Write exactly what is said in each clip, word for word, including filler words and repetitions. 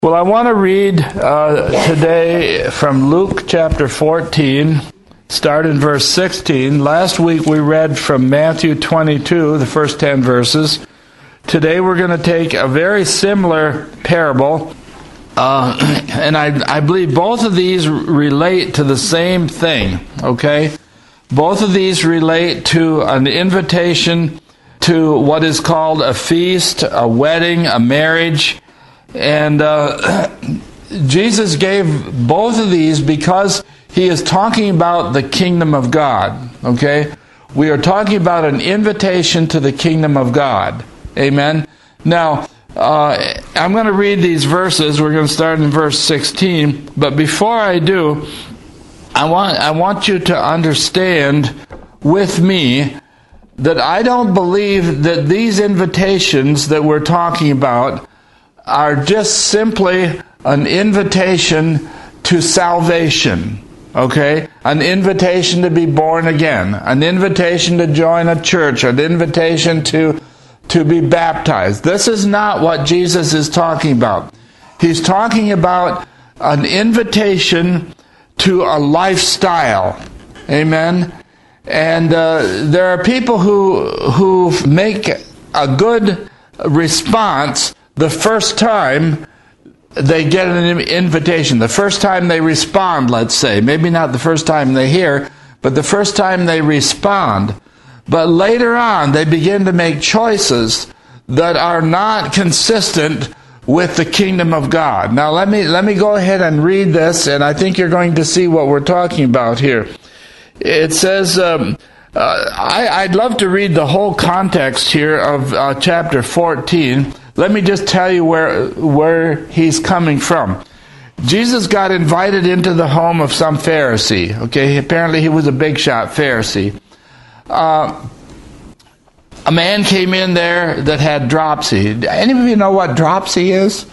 Well, I want to read uh, today from Luke chapter fourteen, start in verse sixteen. Last week we read from Matthew twenty-two, the first ten verses. Today we're going to take a very similar parable, uh, and I, I believe both of these relate to the same thing, okay? Both of these relate to an invitation to what is called a feast, a wedding, a marriage. And uh, Jesus gave both of these because he is talking about the kingdom of God, okay? We are talking about an invitation to the kingdom of God. Amen? Now, uh, I'm going to read these verses. We're going to start in verse sixteen. But before I do, I want, I want you to understand with me that I don't believe that these invitations that we're talking about are just simply an invitation to salvation, okay? An invitation to be born again, an invitation to join a church, an invitation to, to be baptized. This is not what Jesus is talking about. He's talking about an invitation to a lifestyle, amen? And uh, there are people who, who make a good response the first time they get an invitation, the first time they respond, let's say. Maybe not the first time they hear, but the first time they respond. But later on, they begin to make choices that are not consistent with the kingdom of God. Now, let me, let me go ahead and read this, and I think you're going to see what we're talking about here. It says, um, uh, I, I'd love to read the whole context here of uh, chapter fourteen. Let me just tell you where where he's coming from. Jesus got invited into the home of some Pharisee. Okay, apparently he was a big shot Pharisee. Uh, a man came in there that had dropsy. Any of you know what dropsy is?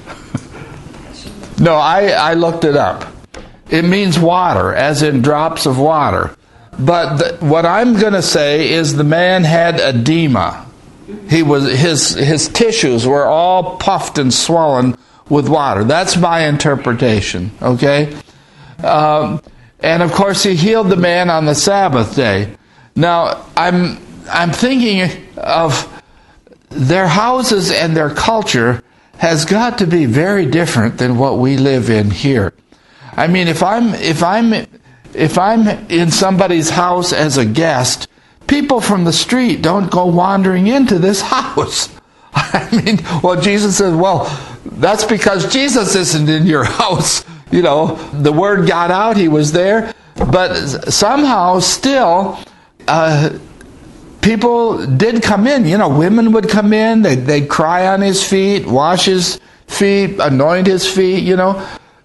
No, I, I looked it up. It means water, as in drops of water. But the, what I'm going to say is the man had edema. He was his his tissues were all puffed and swollen with water. That's my interpretation. Okay, um, and of course he healed the man on the Sabbath day. Now I'm I'm thinking of their houses and their culture has got to be very different than what we live in here. I mean, if I'm if I'm if I'm in somebody's house as a guest, people from the street don't go wandering into this house. I mean, well, Jesus says, well, that's because Jesus isn't in your house. You know, the word got out, he was there. But somehow still, uh, people did come in. You know, women would come in, they'd, they'd cry on his feet, wash his feet, anoint his feet, you know.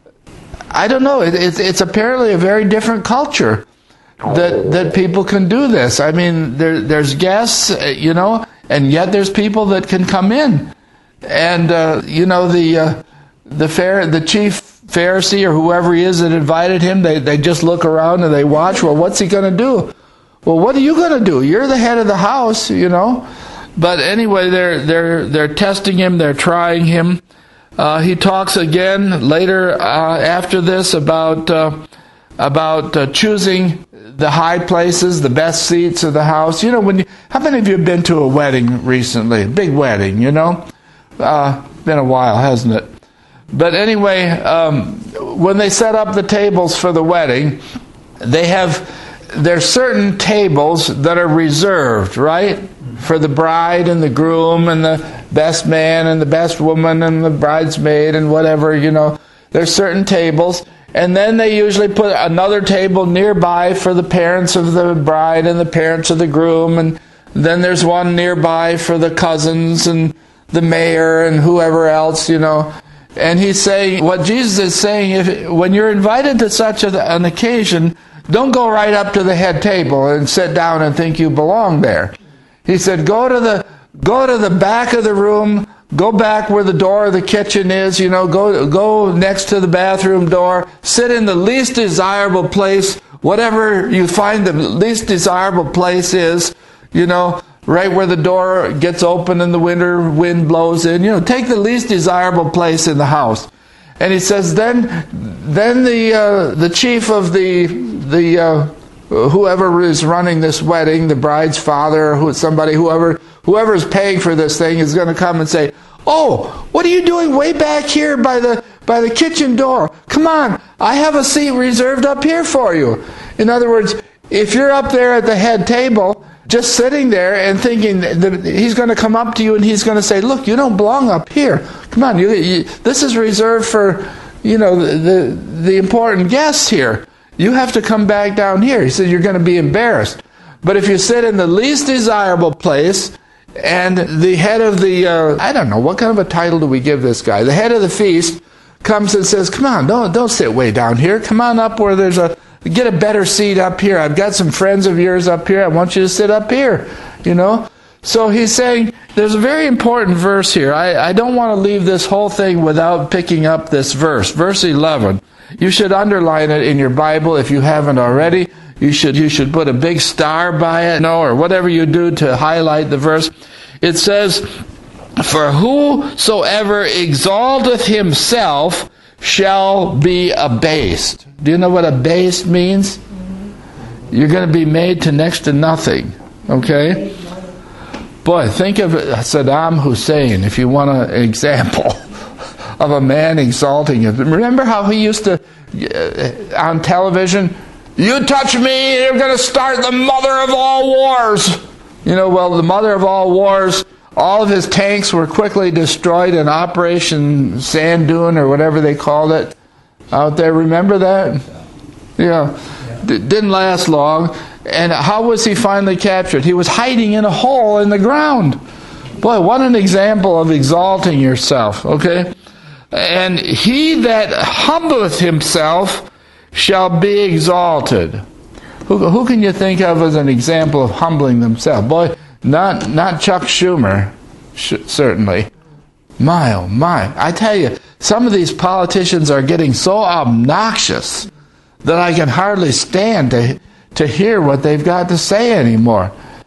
I don't know, it, it, it's apparently a very different culture that that people can do this. I mean, there, there's guests, you know, and yet there's people that can come in. And, uh, you know, the uh, the fair, the chief Pharisee or whoever he is that invited him, they, they just look around and they watch. Well, what's he going to do? Well, what are you going to do? You're the head of the house, you know. But anyway, they're they're they're testing him. They're trying him. Uh, he talks again later uh, after this about uh, about uh, choosing the high places, the best seats of the house. You know, when you, how many of you have been to a wedding recently? A big wedding, you know? Uh, been a while, hasn't it? But anyway, um, when they set up the tables for the wedding, they have, there's certain tables that are reserved, right? For the bride and the groom and the best man and the best woman and the bridesmaid and whatever, you know. There's certain tables. And then they usually put another table nearby for the parents of the bride and the parents of the groom. And then there's one nearby for the cousins and the mayor and whoever else, you know. And he's saying, what Jesus is saying, if when you're invited to such a, an occasion, don't go right up to the head table and sit down and think you belong there. He said, go to the go to the back of the room. Go back where the door of the kitchen is, you know, go go next to the bathroom door, sit in the least desirable place, whatever you find the least desirable place is, you know, right where the door gets open and the winter wind blows in, you know, take the least desirable place in the house. And he says, then then the uh, the chief of the the uh, whoever is running this wedding, the bride's father, or who, somebody, whoever whoever is paying for this thing, is going to come and say, "Oh, what are you doing way back here by the by the kitchen door? Come on, I have a seat reserved up here for you." In other words, if you're up there at the head table, just sitting there and thinking that he's going to come up to you and he's going to say, "Look, you don't belong up here. Come on, you, you, this is reserved for, you know, the, the the important guests here. You have to come back down here." He said, "You're going to be embarrassed." But if you sit in the least desirable place, and the head of the, uh, I don't know, what kind of a title do we give this guy? The head of the feast comes and says, "Come on, don't don't sit way down here. Come on up where there's a, get a better seat up here. I've got some friends of yours up here. I want you to sit up here." You know? So he's saying, there's a very important verse here. I, I don't want to leave this whole thing without picking up this verse. Verse eleven. You should underline it in your Bible if you haven't already. You should you should put a big star by it, you know, or whatever you do to highlight the verse. It says, "For whosoever exalteth himself shall be abased." Do you know what abased means? You're going to be made to next to nothing. Okay? Boy, think of Saddam Hussein, if you want an example of a man exalting him. Remember how he used to, uh, on television, "You touch me, you're going to start the mother of all wars." You know, well, the mother of all wars, all of his tanks were quickly destroyed in Operation Sand Dune, or whatever they called it out there. Remember that? Yeah. D- didn't last long. And how was he finally captured? He was hiding in a hole in the ground. Boy, what an example of exalting yourself, okay? "And he that humbleth himself shall be exalted." Who, who can you think of as an example of humbling themselves? Boy, not not Chuck Schumer, sh- certainly. My, oh my. I tell you, some of these politicians are getting so obnoxious that I can hardly stand to to hear what they've got to say anymore.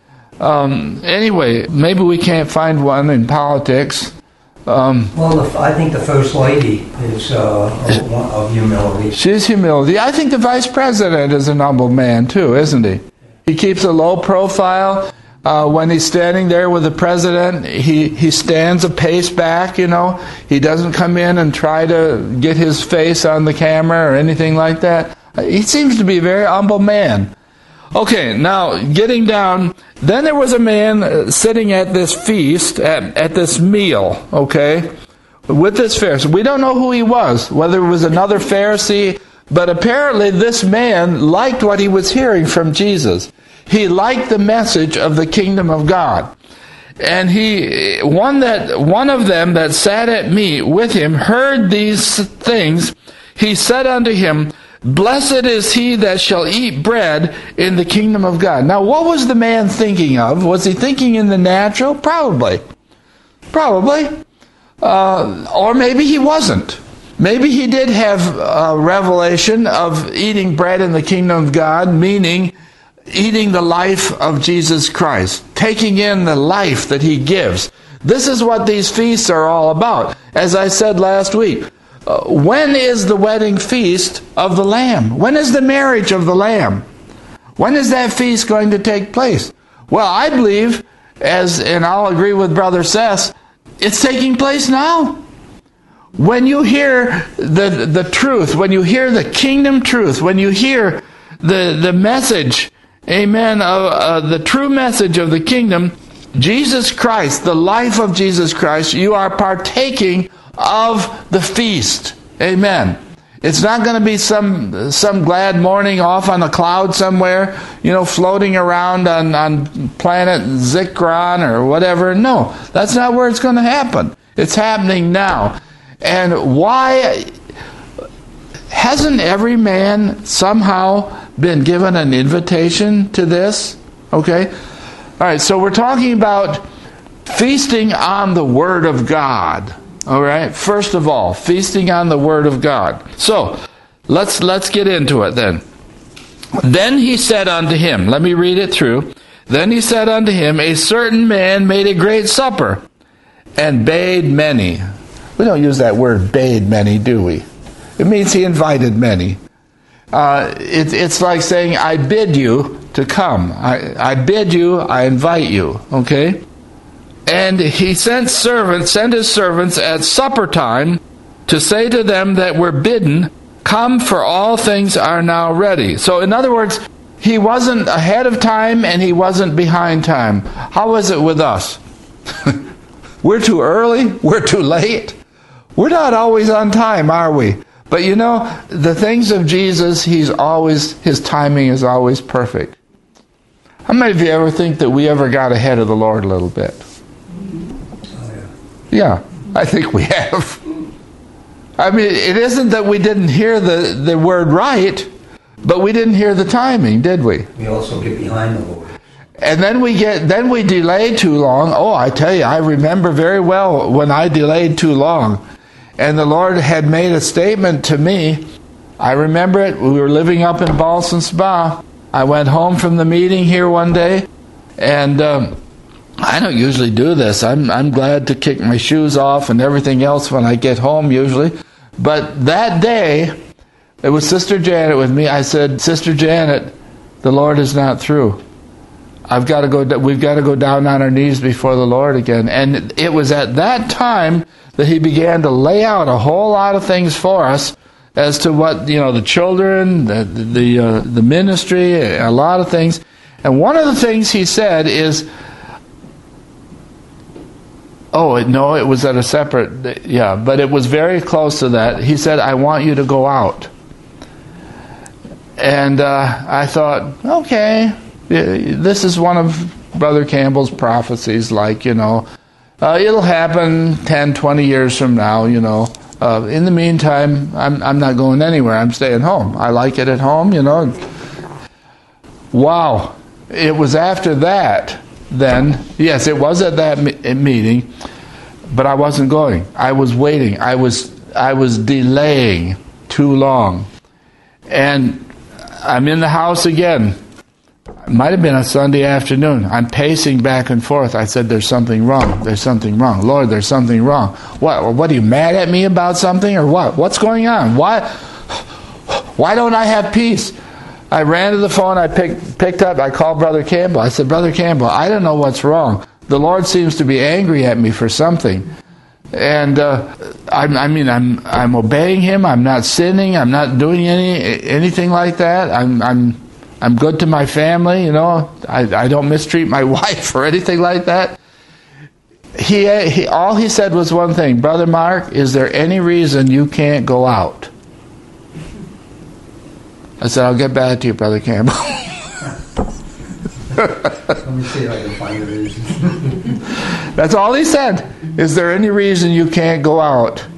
Um, anyway, maybe we can't find one in politics. Um, well, I think the First Lady is uh, of, of humility. She's humility. I think the Vice President is an humble man too, isn't he? He keeps a low profile. Uh, when he's standing there with the President, he, he stands a pace back, you know. He doesn't come in and try to get his face on the camera or anything like that. He seems to be a very humble man. Okay, now, getting down, then there was a man uh, sitting at this feast, at, at this meal, okay, with this Pharisee. We don't know who he was, whether it was another Pharisee, but apparently this man liked what he was hearing from Jesus. He liked the message of the kingdom of God. And he, one that, one of them that sat at meat with him heard these things. He said unto him, "Blessed is he that shall eat bread in the kingdom of God." Now, what was the man thinking of? Was he thinking in the natural? Probably. Probably. Uh, or maybe he wasn't. Maybe he did have a revelation of eating bread in the kingdom of God, meaning eating the life of Jesus Christ, taking in the life that he gives. This is what these feasts are all about. As I said last week, Uh, when is the wedding feast of the Lamb? When is the marriage of the Lamb? When is that feast going to take place? Well, I believe, as and I'll agree with Brother Seth, it's taking place now. When you hear the the truth, when you hear the kingdom truth, when you hear the the message, amen, of uh, the true message of the kingdom, Jesus Christ, the life of Jesus Christ, you are partaking of the feast. Amen. It's not going to be some some glad morning off on a cloud somewhere, you know, floating around on, on planet Zikron or whatever. No, that's not where it's going to happen. It's happening now. And why hasn't every man somehow been given an invitation to this? Okay? All right, so we're talking about feasting on the Word of God. All right, first of all, feasting on the Word of God. So, let's let's get into it then. Then he said unto him, let me read it through. Then he said unto him, a certain man made a great supper, and bade many. We don't use that word bade many, do we? It means he invited many. Uh, it, it's like saying, I bid you to come. I, I bid you, I invite you. Okay? And he sent servants, sent his servants at supper time to say to them that were bidden, come, for all things are now ready. So in other words, he wasn't ahead of time and he wasn't behind time. How is it with us? We're too early, we're too late. We're not always on time, are we? But you know, the things of Jesus, he's always, his timing is always perfect. How many of you ever think that we ever got ahead of the Lord a little bit? Oh, yeah. Yeah, I think we have. I mean, it isn't that we didn't hear the, the word right, but we didn't hear the timing, did we? We also get behind the Lord. And then we get, then we delay too long. Oh, I tell you, I remember very well when I delayed too long. And the Lord had made a statement to me. I remember it. We were living up in Ballston Spa. I went home from the meeting here one day, and um, I don't usually do this. I'm I'm glad to kick my shoes off and everything else when I get home usually. But that day, it was Sister Janet with me. I said, Sister Janet, the Lord is not through. I've got to go. We've got to go down on our knees before the Lord again. And it was at that time that he began to lay out a whole lot of things for us as to what, you know, the children, the the uh, the ministry, a lot of things. And one of the things he said is, oh no, it was at a separate, yeah, but it was very close to that. He said, I want you to go out. And uh, I thought, okay, this is one of Brother Campbell's prophecies, like, you know, uh, it'll happen ten, twenty years from now, you know. Uh, in the meantime, I'm, I'm not going anywhere. I'm staying home. I like it at home, you know. Wow. It was after that, then, yes, it was at that me- meeting, but I wasn't going. I was waiting. I was I was delaying too long. And I'm in the house again. It might have been a Sunday afternoon. I'm pacing back and forth. I said, there's something wrong. There's something wrong. Lord, there's something wrong. What? What, are you mad at me about something or what? What's going on? Why, why don't I have peace? I ran to the phone. I picked, picked up. I called Brother Campbell. I said, Brother Campbell, I don't know what's wrong. The Lord seems to be angry at me for something. And uh, I, I mean, I'm I'm obeying Him. I'm not sinning. I'm not doing any anything like that. I'm I'm I'm good to my family. You know, I I don't mistreat my wife or anything like that. He he all he said was one thing, Brother Mark. Is there any reason you can't go out? I said, I'll get back to you, Brother Campbell. Let me see if I can find a reason. That's all he said. Is there any reason you can't go out?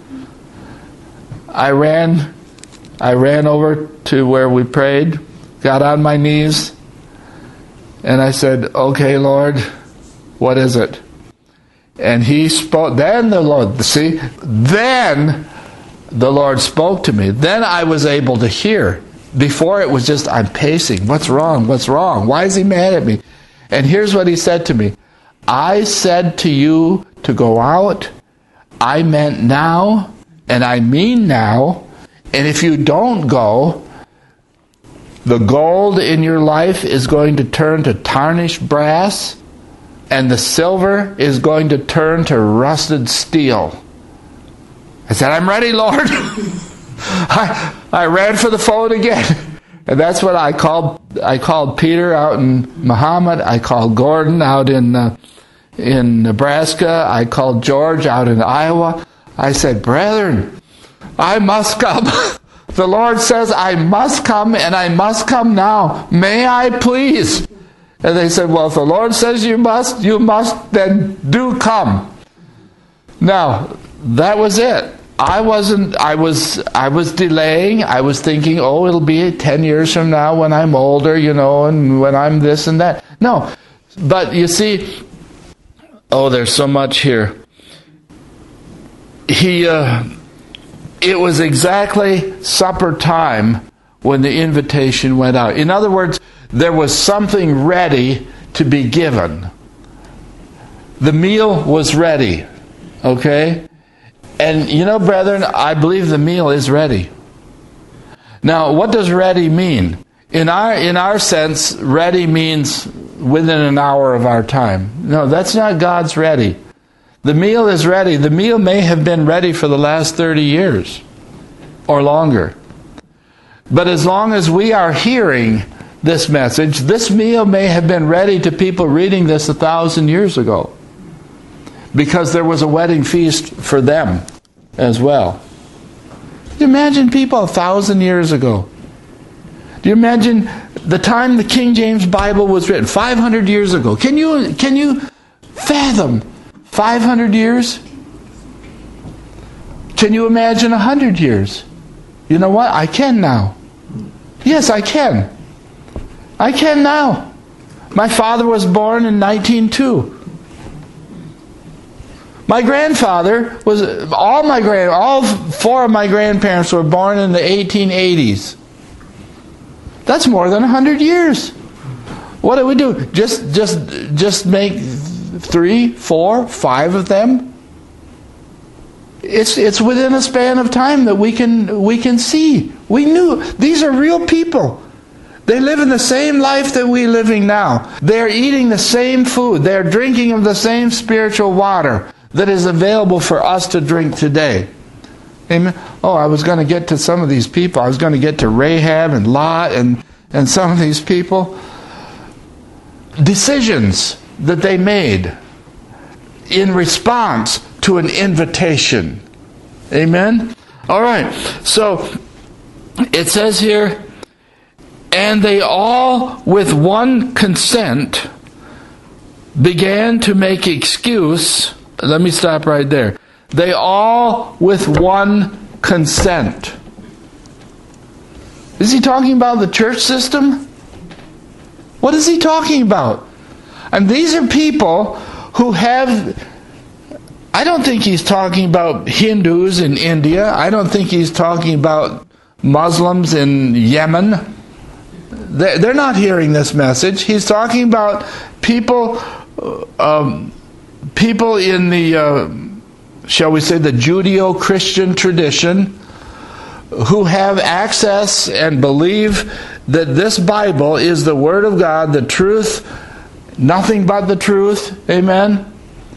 I ran, I ran over to where we prayed, got on my knees, and I said, okay, Lord, what is it? And he spoke, then the Lord, see, then the Lord spoke to me. Then I was able to hear. Before it was just, I'm pacing. What's wrong? What's wrong? Why is he mad at me? And here's what he said to me. I said to you to go out. I meant now, and I mean now. And if you don't go, the gold in your life is going to turn to tarnished brass, and the silver is going to turn to rusted steel. I said, I'm ready, Lord. I, I ran for the phone again. And that's what I called. I called Peter out in Muhammad. I called Gordon out in uh, in Nebraska. I called George out in Iowa. I said, brethren, I must come. The Lord says I must come, and I must come now. May I please? And they said, well, if the Lord says you must, you must, then do come. Now, that was it. I wasn't, I was, I was delaying. I was thinking, oh, it'll be ten years from now when I'm older, you know, and when I'm this and that. No. But you see, oh, there's so much here. He, uh, it was exactly supper time when the invitation went out. In other words, there was something ready to be given. The meal was ready. Okay? And you know, brethren, I believe the meal is ready. Now, what does ready mean? In our in our sense, ready means within an hour of our time. No, that's not God's ready. The meal is ready. The meal may have been ready for the last thirty years or longer. But as long as we are hearing this message, this meal may have been ready to people reading this a thousand years ago, because there was a wedding feast for them as well. Do you imagine people a thousand years ago? Do you imagine the time the King James Bible was written, five hundred years ago? Can you, can you fathom five hundred years? Can you imagine one hundred years? You know what? I can now. Yes, I can. I can now. My father was born in nineteen oh two. My grandfather was, all my grand, all four of my grandparents were born in the eighteen eighties. That's more than a hundred years. What do we do? Just, just, just make three, four, five of them? It's it's within a span of time that we can we can see. We knew these are real people. They live in the same life that we're living now. They're eating the same food. They're drinking of the same spiritual water that is available for us to drink today. Amen. Oh, I was going to get to some of these people. I was going to get to Rahab and Lot and, and some of these people. Decisions that they made in response to an invitation. Amen? All right. So, it says here, and they all with one consent began to make excuse. Let me stop right there. They all with one consent. Is he talking about the church system? What is he talking about? And these are people who have... I don't think he's talking about Hindus in India. I don't think he's talking about Muslims in Yemen. They're not hearing this message. He's talking about people, um, people in the, uh, shall we say, the Judeo-Christian tradition, who have access and believe that this Bible is the Word of God, the truth, nothing but the truth. Amen?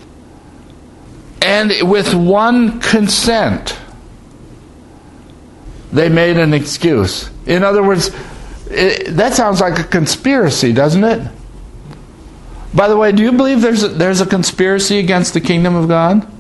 And with one consent, they made an excuse. In other words, it, that sounds like a conspiracy, doesn't it? By the way, do you believe there's a, there's a conspiracy against the kingdom of God?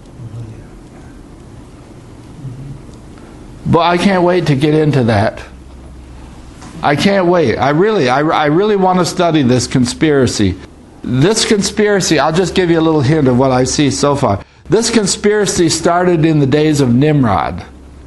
But I can't wait to get into that. I can't wait. I really, I, I really want to study this conspiracy. This conspiracy, I'll just give you a little hint of what I see so far. This conspiracy started in the days of Nimrod.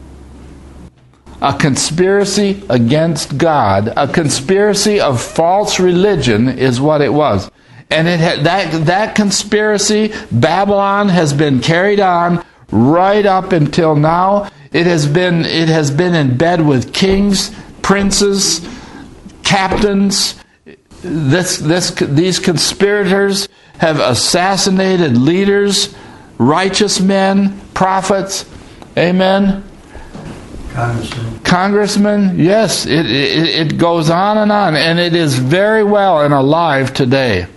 A conspiracy against God, a conspiracy of false religion is what it was. And it had, that, that conspiracy, Babylon, has been carried on right up until now. It has been, it has been in bed with kings, princes, captains. This, this, these conspirators have assassinated leaders, righteous men, prophets. Amen. Congressman. Congressman, yes, it, it, it goes on and on, and it is very well and alive today.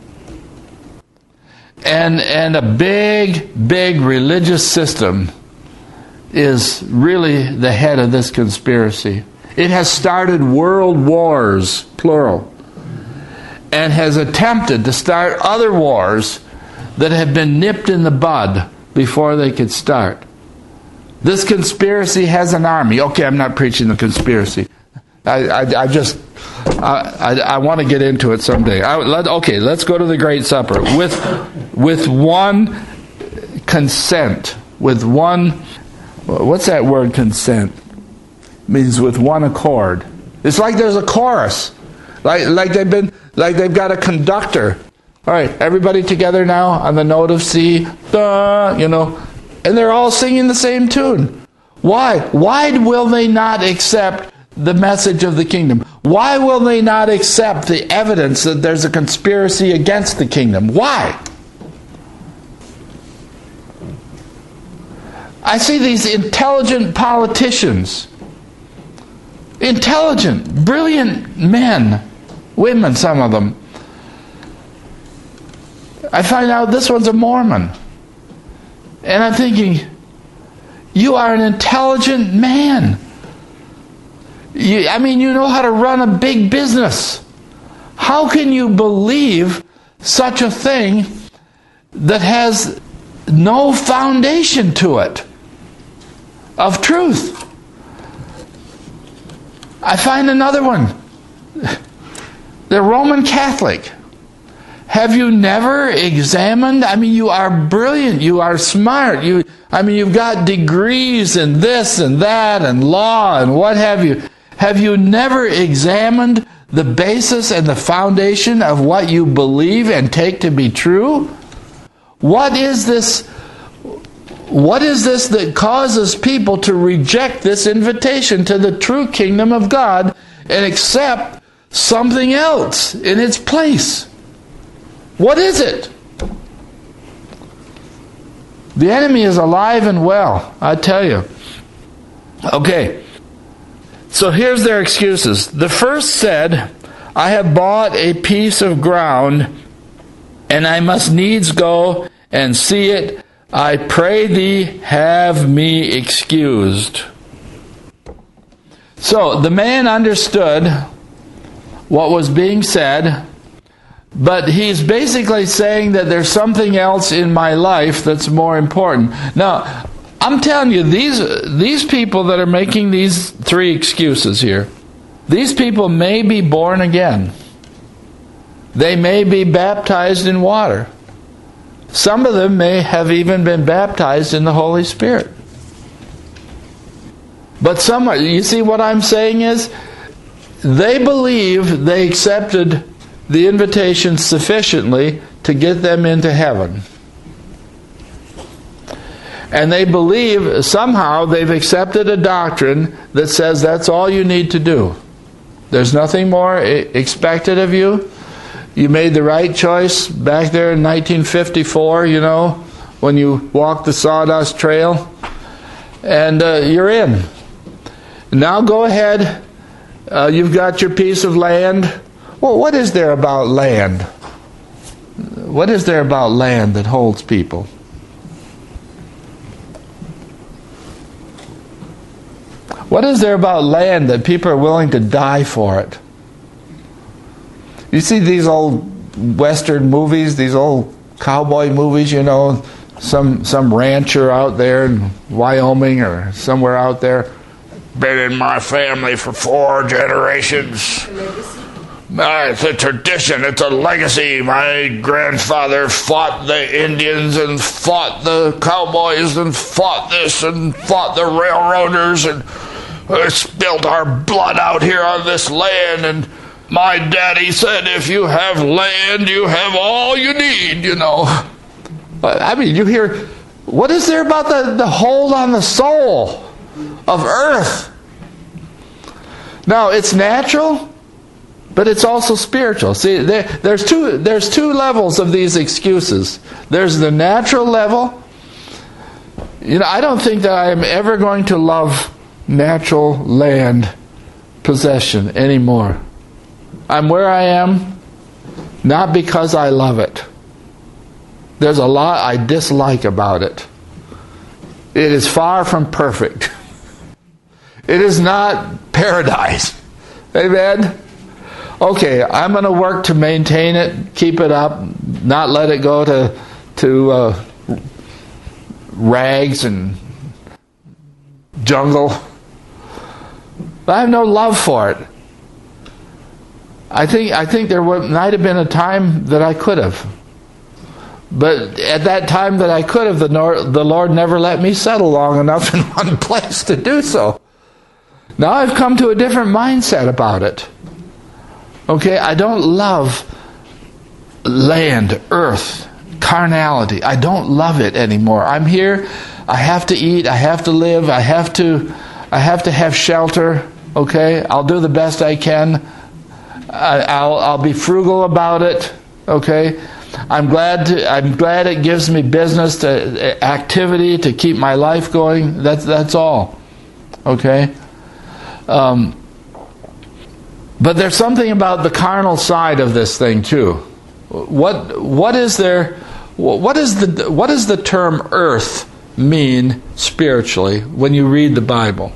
And and a big, big religious system is really the head of this conspiracy. It has started world wars, plural, and has attempted to start other wars that have been nipped in the bud before they could start. This conspiracy has an army. Okay, I'm not preaching the conspiracy. I, I, I just, I, I, I want to get into it someday. I, let, okay, let's go to the Great Supper. With, with one consent. With one, what's that word, consent? It means with one accord. It's like there's a chorus. Like, like they've been, like they've got a conductor. All right, everybody together now on the note of C. Da, you know. And they're all singing the same tune. Why? Why will they not accept the message of the kingdom? Why will they not accept the evidence that there's a conspiracy against the kingdom? Why? I see these intelligent politicians, intelligent, brilliant men, women, some of them. I find out this one's a Mormon. And I'm thinking, you are an intelligent man. You, I mean, you know how to run a big business. How can you believe such a thing that has no foundation to it of truth? I find another one. They're Roman Catholic. Have you never examined? I mean, you are brilliant. You are smart. You, I mean, you've got degrees in this and that and law and what have you. Have you never examined the basis and the foundation of what you believe and take to be true? What is this? What is this that causes people to reject this invitation to the true kingdom of God and accept something else in its place? What is it? The enemy is alive and well, I tell you. Okay, so here's their excuses. The first said, I have bought a piece of ground, and I must needs go and see it. I pray thee, have me excused. So the man understood what was being said, but he's basically saying that there's something else in my life that's more important. Now, I'm telling you, these these people that are making these three excuses here, these people may be born again. They may be baptized in water. Some of them may have even been baptized in the Holy Spirit. But some, you see what I'm saying is, they believe they accepted the invitation sufficiently to get them into heaven. And they believe somehow they've accepted a doctrine that says that's all you need to do. There's nothing more expected of you. You made the right choice back there in nineteen fifty-four, you know, when you walked the sawdust trail. And uh, you're in. Now go ahead. Uh, you've got your piece of land. Well, what is there about land? What is there about land that holds people? What is there about land that people are willing to die for it? You see these old Western movies, these old cowboy movies, you know, some some rancher out there in Wyoming or somewhere out there. Been in my family for four generations. Uh, it's a tradition, it's a legacy. My grandfather fought the Indians and fought the cowboys and fought this and fought the railroaders and uh, spilled our blood out here on this land. And my daddy said, if you have land, you have all you need, you know. I mean, you hear, what is there about the, the hold on the soul of earth? Now, it's natural, but it's also spiritual. See, there, there's two there's two levels of these excuses. There's the natural level. You know, I don't think that I am ever going to love natural land possession anymore. I'm where I am, not because I love it. There's a lot I dislike about it. It is far from perfect. It is not paradise. Amen? Okay, I'm going to work to maintain it, keep it up, not let it go to to uh, rags and jungle. But I have no love for it. I think I think there might have been a time that I could have. But at that time that I could have, the Lord, the Lord never let me settle long enough in one place to do so. Now I've come to a different mindset about it. Okay, I don't love land, earth, carnality. I don't love it anymore. I'm here. I have to eat. I have to live. I have to. I have to have shelter. Okay, I'll do the best I can. I, I'll I'll be frugal about it. Okay, I'm glad to, I'm glad it gives me business, to activity to keep my life going. That's that's all. Okay. Um, but there's something about the carnal side of this thing too. What what is there? What is the what does the term earth mean spiritually when you read the Bible?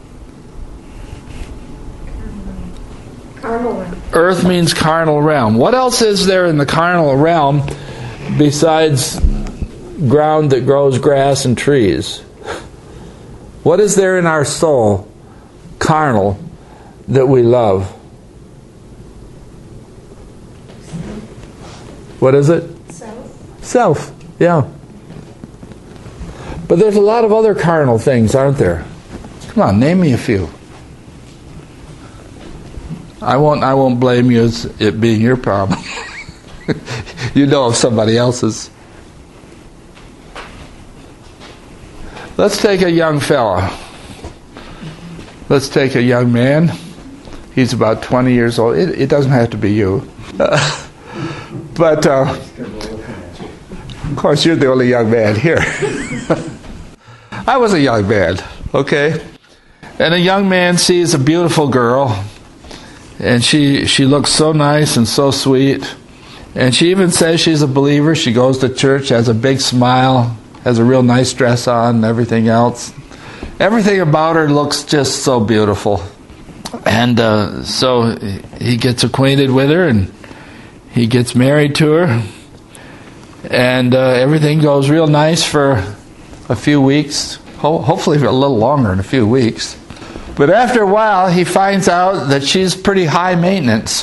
Carnal realm. Earth means carnal realm. What else is there in the carnal realm besides ground that grows grass and trees? What is there in our soul, carnal, that we love? What is it? Self. Self, yeah. But there's a lot of other carnal things, aren't there? Come on, name me a few. I won't I won't blame you as it being your problem. You know of somebody else's. Let's take a young fella. Let's take a young man. He's about twenty years old. It, it doesn't have to be you. Uh, but, uh, of course, you're the only young man here. I was a young man, okay? And a young man sees a beautiful girl, and she she looks so nice and so sweet. And she even says she's a believer. She goes to church, has a big smile, has a real nice dress on and everything else. Everything about her looks just so beautiful. And uh, so he gets acquainted with her, and he gets married to her. And uh, everything goes real nice for a few weeks, ho- hopefully for a little longer than a few weeks. But after a while, he finds out that she's pretty high maintenance.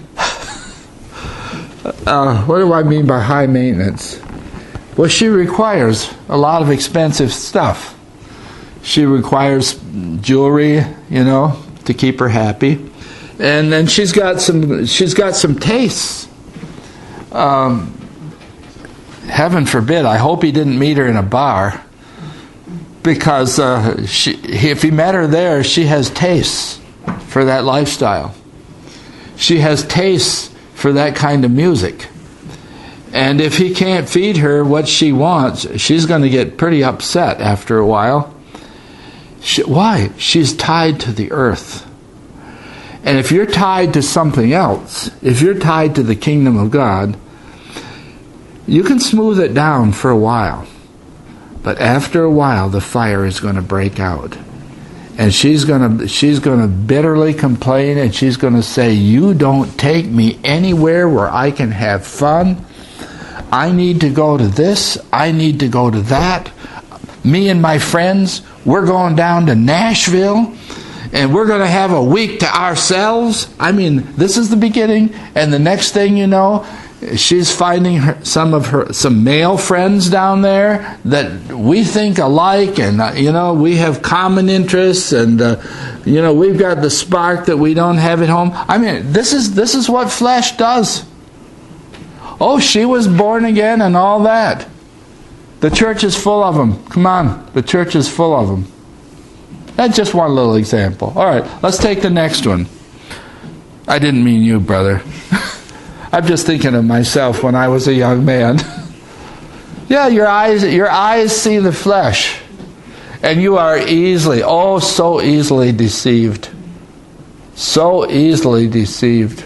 uh, what do I mean by high maintenance? Well, she requires a lot of expensive stuff. She requires jewelry, you know, to keep her happy, and then she's got some. She's got some tastes. Um, heaven forbid! I hope he didn't meet her in a bar, because uh, she, if he met her there, she has tastes for that lifestyle. She has tastes for that kind of music. And if he can't feed her what she wants, she's going to get pretty upset after a while. She, why? She's tied to the earth. And if you're tied to something else, if you're tied to the kingdom of God, you can smooth it down for a while. But after a while, the fire is going to break out. And she's going to she's going to bitterly complain, and she's going to say, "You don't take me anywhere where I can have fun. I need to go to this. I need to go to that. Me and my friends, we're going down to Nashville, and we're going to have a week to ourselves." I mean, this is the beginning, and the next thing you know, she's finding her, some of her some male friends down there that we think alike, and uh, you know, we have common interests, and uh, you know, we've got the spark that we don't have at home. I mean, this is this is what flesh does. Oh, she was born again and all that. The church is full of them. Come on, the church is full of them. That's just one little example. All right, let's take the next one. I didn't mean you, brother. I'm just thinking of myself when I was a young man. Yeah, your eyes, your eyes see the flesh, and you are easily, oh, so easily deceived. So easily deceived.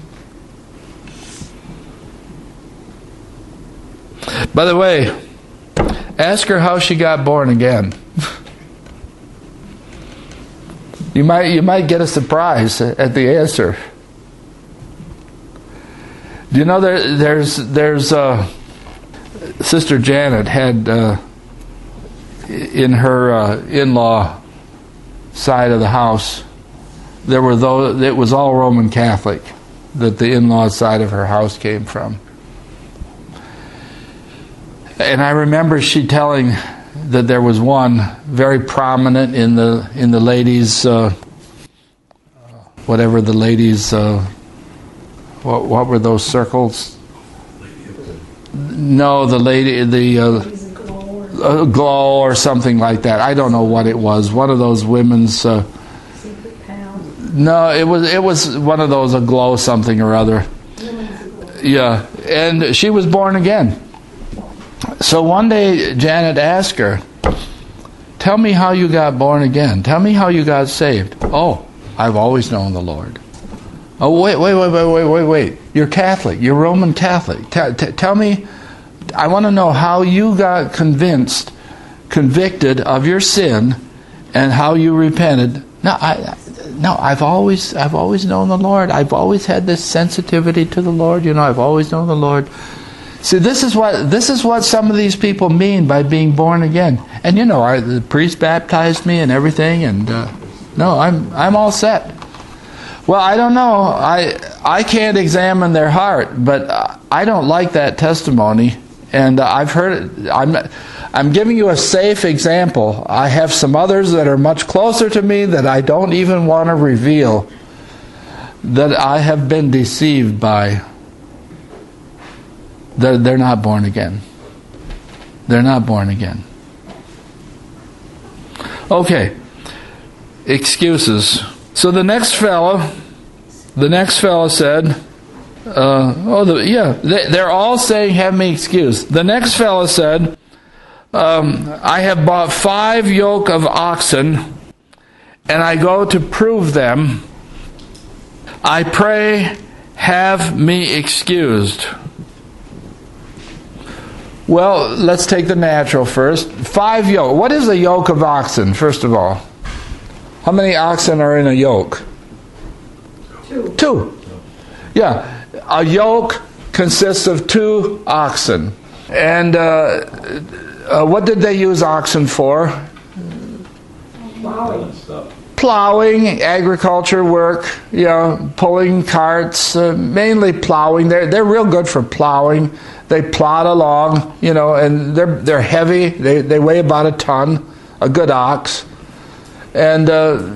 By the way, ask her how she got born again. You might you might get a surprise at the answer. Do you know there there's there's uh, Sister Janet had uh, in her uh, in-law side of the house, there were those, it was all Roman Catholic that the in-law side of her house came from. And I remember she telling that there was one very prominent in the in the ladies, uh, whatever the ladies, uh, what what were those circles? No, the lady, the uh, uh, glow or something like that. I don't know what it was. One of those women's. Uh, no, it was it was one of those a glow something or other. Yeah, and she was born again. So one day Janet asked her, tell me how you got born again. Tell me how you got saved. Oh, I've always known the Lord. Oh, wait, wait, wait, wait, wait, wait, wait. You're Catholic. You're Roman Catholic. T- t- tell me, I want to know how you got convinced, convicted of your sin, and how you repented. No, I, no, I've always, I've always known the Lord. I've always had this sensitivity to the Lord. You know, I've always known the Lord. See, this is what this is what some of these people mean by being born again. And you know, I, the priest baptized me and everything, and uh, no, I'm I'm all set. Well, I don't know. I I can't examine their heart, but I don't like that testimony. And uh, I've heard it. I'm I'm giving you a safe example. I have some others that are much closer to me that I don't even want to reveal, that I have been deceived by. They're, they're not born again. They're not born again. Okay. Excuses. So the next fellow, the next fellow said, uh, oh, the, yeah, they, they're all saying, have me excused. The next fellow said, um, I have bought five yoke of oxen, and I go to prove them. I pray, have me excused. Well, let's take the natural first. Five yoke. What is a yoke of oxen, first of all? How many oxen are in a yoke? Two. Two. Yeah. A yoke consists of two oxen. And uh, uh, what did they use oxen for? Plowing. Plowing, agriculture work, you know, pulling carts, uh, mainly plowing. They're they're real good for plowing. They plod along, you know, and they're they're heavy. They they weigh about a ton, a good ox. And uh,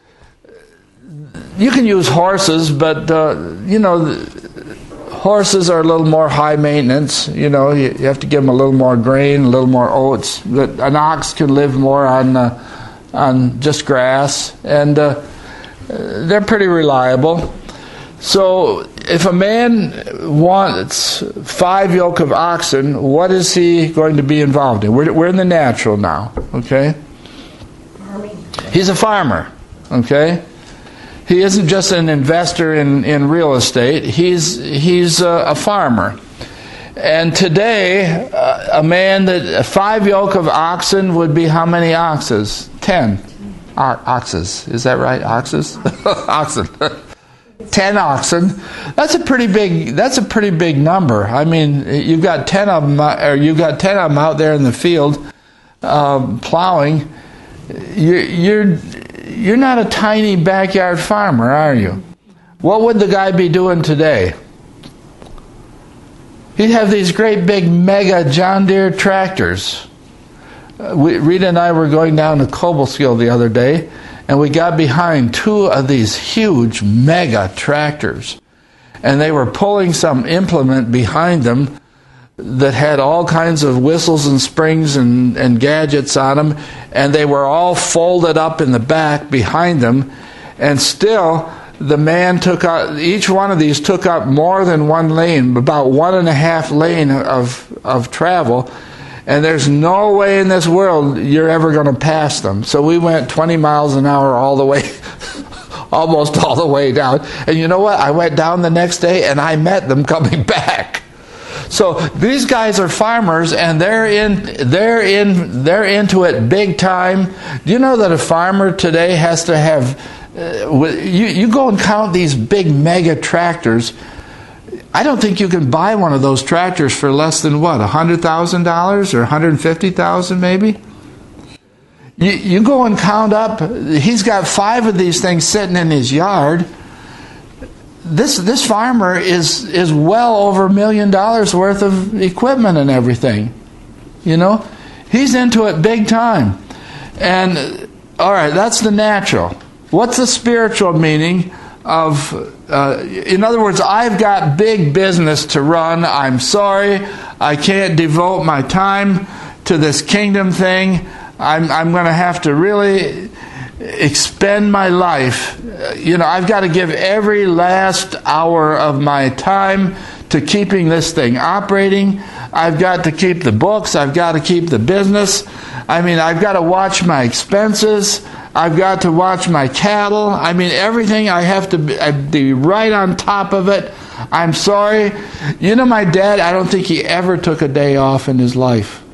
you can use horses, but uh, you know, horses are a little more high maintenance. You know, you, you have to give them a little more grain, a little more oats. But an ox can live more on uh, on just grass, and uh, they're pretty reliable. So if a man wants five yoke of oxen, what is he going to be involved in? We're, we're in the natural now, okay? Farming. He's a farmer, okay? He isn't just an investor in, in real estate. He's he's a, a farmer. And today, uh, a man that five yoke of oxen would be how many oxes? Ten. O- oxes. Is that right? Oxes? Oxen. Ten oxen. That's a pretty big. That's a pretty big number. I mean, you've got ten of them, or you've got ten of them out there in the field, um, plowing. You're you're you're not a tiny backyard farmer, are you? What would the guy be doing today? He'd have these great big mega John Deere tractors. Uh, we, Rita and I were going down to Cobleskill the other day, and we got behind two of these huge mega tractors. And they were pulling some implement behind them that had all kinds of whistles and springs and, and gadgets on them. And they were all folded up in the back behind them. And still, the man took out, each one of these took up more than one lane, about one and a half lane of, of travel. And there's no way in this world you're ever going to pass them. So we went twenty miles an hour all the way, almost all the way down. And you know what? I went down the next day and I met them coming back. So these guys are farmers, and they're in, they're in, they're into it big time. Do you know that a farmer today has to have? Uh, you you go and count these big mega tractors. I don't think you can buy one of those tractors for less than what, a hundred thousand dollars or a hundred fifty thousand, maybe. You you go and count up. He's got five of these things sitting in his yard. This this farmer is is well over a million dollars worth of equipment and everything. You know, he's into it big time. And all right, that's the natural. What's the spiritual meaning of? Uh, in other words, I've got big business to run. I'm sorry, I can't devote my time to this kingdom thing. I'm I'm going to have to really expend my life. You know, I've got to give every last hour of my time to keeping this thing operating. I've got to keep the books. I've got to keep the business. I mean, I've got to watch my expenses. I've got to watch my cattle. I mean, everything. I have to be, I'd be right on top of it. I'm sorry. You know, my dad, I don't think he ever took a day off in his life.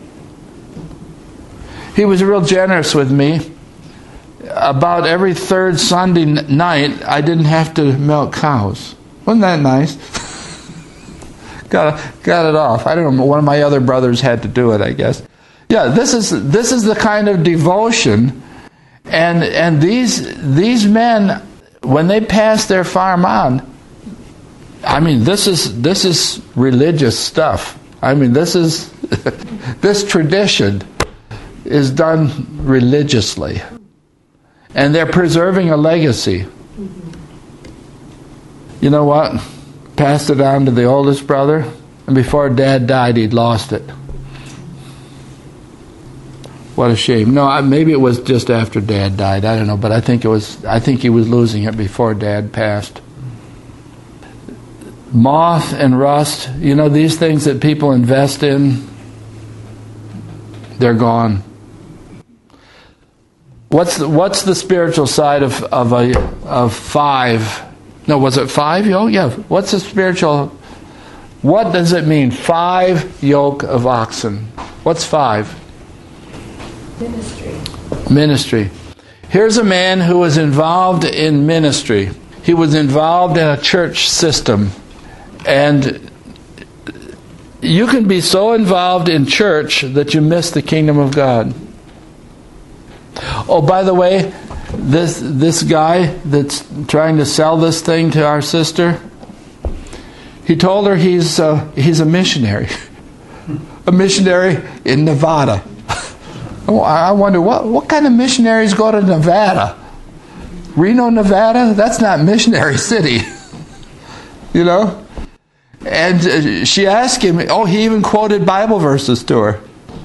He was real generous with me. About every third Sunday night, I didn't have to milk cows. Wasn't that nice? got got it off. I don't know. One of my other brothers had to do it, I guess. Yeah, this is this is the kind of devotion, and and these these men, when they pass their farm on, I mean, this is this is religious stuff. I mean, this is this tradition is done religiously. And they're preserving a legacy. You know what? Passed it on to the oldest brother, and before Dad died, he'd lost it. What a shame. No, maybe it was just after Dad died. I don't know, but I think it was. I think he was losing it before Dad passed. Moth and rust. You know, these things that people invest in, they're gone. What's the, what's the spiritual side of of a of five? No, was it five yoke? Yeah. What's the spiritual? What does it mean? Five yoke of oxen. What's five? Ministry. Ministry. Here's a man who was involved in ministry. He was involved in a church system, and you can be so involved in church that you miss the kingdom of God. Oh, by the way, this this guy that's trying to sell this thing to our sister, he told her he's uh, he's a missionary, a missionary in Nevada. Oh, I wonder what what kind of missionaries go to Nevada? Reno, Nevada? That's not missionary city, you know. And uh, she asked him. Oh, he even quoted Bible verses to her.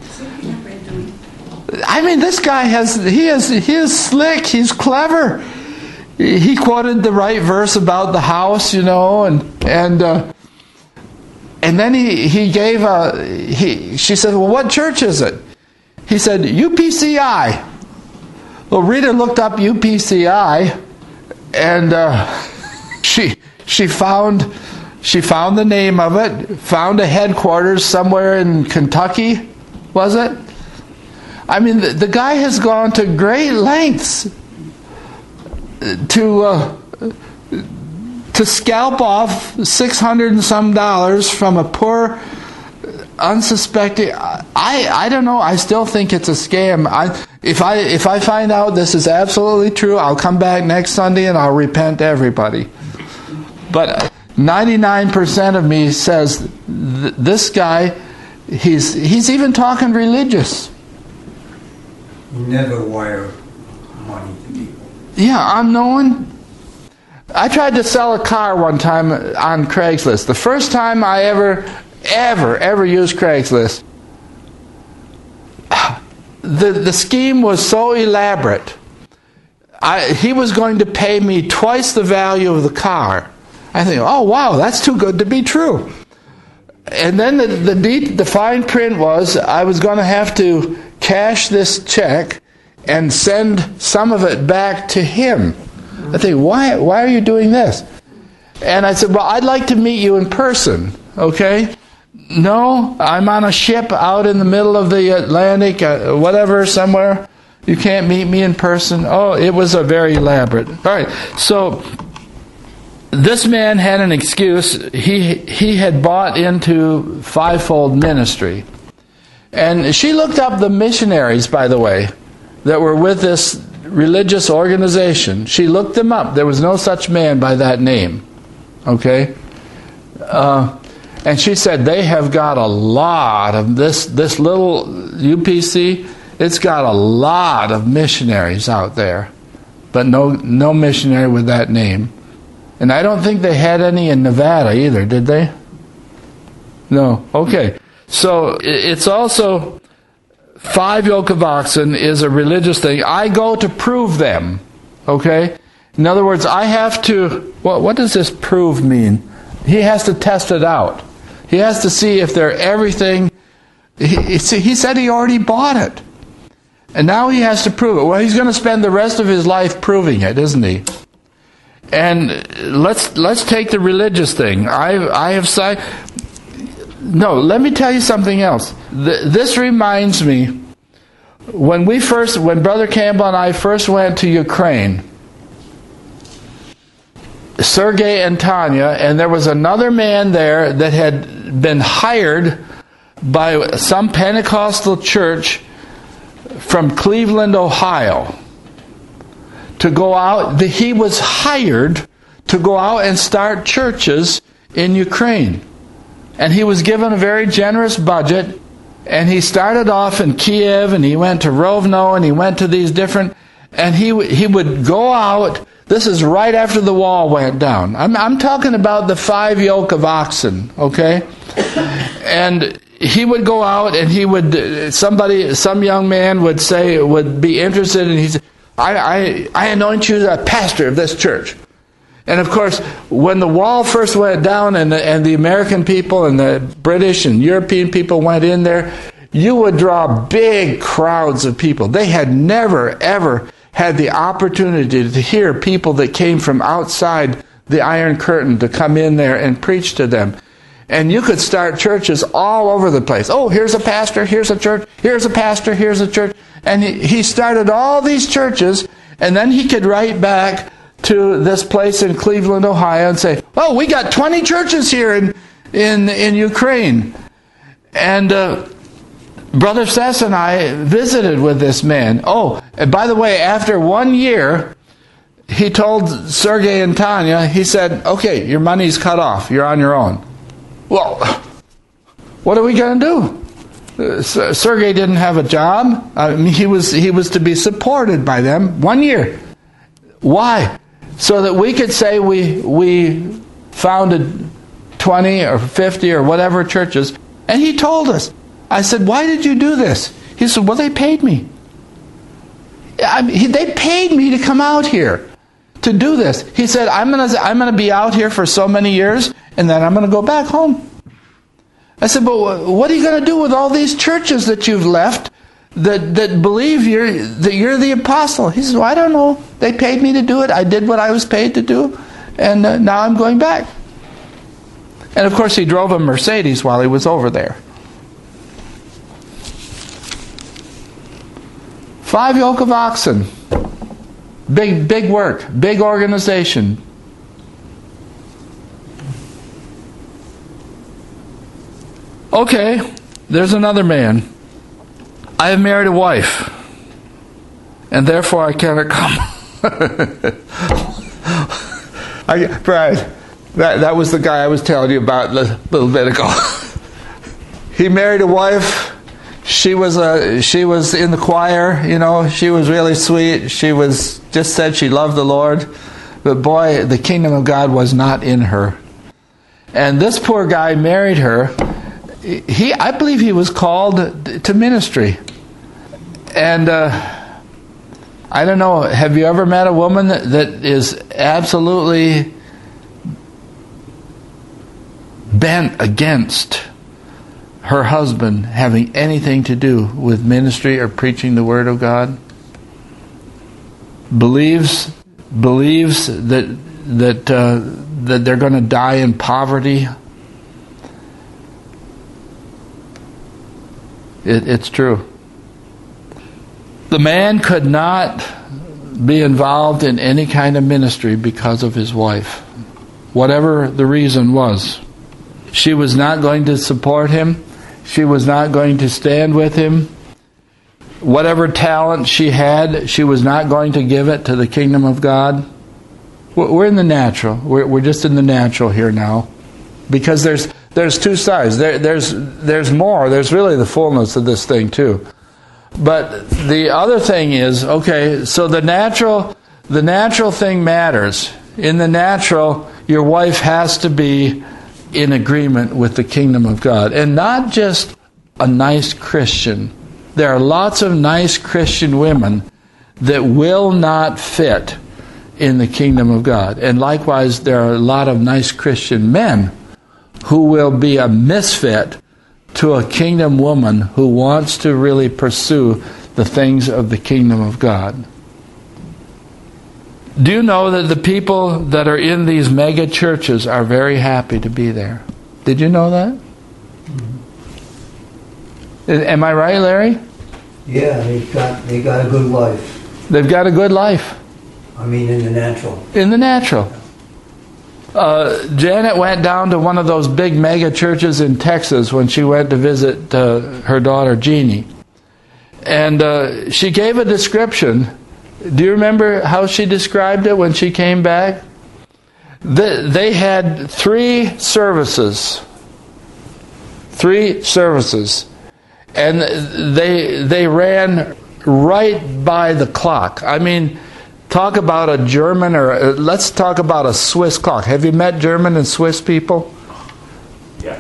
I mean, this guy has, he is, he is slick, he's clever. He quoted the right verse about the house, you know, and, and, uh, and then he, he gave a, he, she said, well, what church is it? He said, U P C I. Well, Rita looked up U P C I, and, uh, she, she found, she found the name of it, found a headquarters somewhere in Kentucky, was it? I mean, the, the guy has gone to great lengths to uh, to scalp off six hundred and some dollars from a poor, unsuspecting. I I don't know. I still think it's a scam. I if I if I find out this is absolutely true, I'll come back next Sunday and I'll repent to everybody. But ninety-nine percent of me says th- this guy, he's he's even talking religious. Never wire money to people. Yeah, unknown. I tried to sell a car one time on Craigslist. The first time I ever, ever, ever used Craigslist. The the scheme was so elaborate. I, he was going to pay me twice the value of the car. I think, oh wow, that's too good to be true. And then the the, de- the fine print was I was going to have to cash this check and send some of it back to him. I think, why why are you doing this? And I said, well, I'd like to meet you in person, okay? No, I'm on a ship out in the middle of the Atlantic, uh, whatever, somewhere. You can't meet me in person. Oh, it was a very elaborate. All right, so this man had an excuse. He he had bought into fivefold ministry. And she looked up the missionaries, by the way, that were with this religious organization. She looked them up. There was no such man by that name. Okay? Uh, and she said, they have got a lot of this, this little U P C, it's got a lot of missionaries out there. But no, no missionary with that name. And I don't think they had any in Nevada either, did they? No. Okay. So it's also, five yoke of oxen is a religious thing. I go to prove them. Okay? In other words, I have to, what, what does this prove mean? He has to test it out. He has to see if they're everything. He, he said he already bought it. And now he has to prove it. Well, he's going to spend the rest of his life proving it, isn't he? And let's let's take the religious thing. I I have signed. No, let me tell you something else. This reminds me, when we first, when Brother Campbell and I first went to Ukraine, Sergei and Tanya, and there was another man there that had been hired by some Pentecostal church from Cleveland, Ohio, to go out. He was hired to go out and start churches in Ukraine. And he was given a very generous budget. And he started off in Kiev, and he went to Rovno, and he went to these different... And he he would go out... This is right after the wall went down. I'm, I'm talking about the five yoke of oxen, okay? And he would go out, and he would... Somebody, some young man would say, would be interested, and he said, I, I, I anoint you the pastor of this church. And of course, when the wall first went down and the, and the American people and the British and European people went in there, you would draw big crowds of people. They had never, ever had the opportunity to hear people that came from outside the Iron Curtain to come in there and preach to them. And you could start churches all over the place. Oh, here's a pastor, here's a church, here's a pastor, here's a church. And he, he started all these churches, and then he could write back to this place in Cleveland, Ohio, and say, "Oh, we got twenty churches here in in in Ukraine." And uh, Brother Sess and I visited with this man. Oh, and by the way, after one year, he told Sergei and Tanya, he said, "Okay, your money's cut off. You're on your own." Well, what are we going to do? Uh, Sergei didn't have a job. I mean, he was he was to be supported by them one year. Why? So that we could say we we founded twenty or fifty or whatever churches. And he told us. I said, "Why did you do this?" He said, "Well, they paid me. I mean, he, they paid me to come out here to do this." He said, I'm going to I'm going to be out here for so many years, and then I'm going to go back home. I said, "But what are you going to do with all these churches that you've left that that believe you're that you're the apostle?" He says, "Well, I don't know. They paid me to do it. I did what I was paid to do, and uh, now I'm going back." And of course, he drove a Mercedes while he was over there. Five yoke of oxen. Big, big work. Big organization. Okay, there's another man. "I have married a wife, and therefore I cannot come." I, Brad, that, that was the guy I was telling you about a little bit ago. He married a wife. She was a, she was in the choir, you know. She was really sweet. She was just said she loved the Lord. But boy, the kingdom of God was not in her. And this poor guy married her. He, I believe he was called to ministry. And uh, I don't know, have you ever met a woman that, that is absolutely bent against her husband having anything to do with ministry or preaching the Word of God? Believes believes that that uh, that they're going to die in poverty. It, it's true. The man could not be involved in any kind of ministry because of his wife, whatever the reason was. She was not going to support him. She was not going to stand with him. Whatever talent she had, she was not going to give it to the kingdom of God. We're in the natural. We're, we're just in the natural here now. Because there's there's two sides. There, there's there's more. There's really the fullness of this thing too. But the other thing is, okay, so the natural the natural thing matters. In the natural, your wife has to be in agreement with the kingdom of God. And not just a nice Christian. There are lots of nice Christian women that will not fit in the kingdom of God. And likewise, there are a lot of nice Christian men who will be a misfit to a kingdom woman who wants to really pursue the things of the kingdom of God. Do you know that the people that are in these mega churches are very happy to be there? Did you know that? Mm-hmm. Am I right, Larry? Yeah, they got they got a good life. They've got a good life. I mean, in the natural. In the natural. Uh, Janet went down to one of those big mega churches in Texas when she went to visit uh, her daughter Jeannie. And uh, she gave a description. Do you remember how she described it when she came back? They, they had three services. Three services. And they they ran right by the clock. I mean, talk about a German, or uh, let's talk about a Swiss clock. Have you met German and Swiss people? Yeah.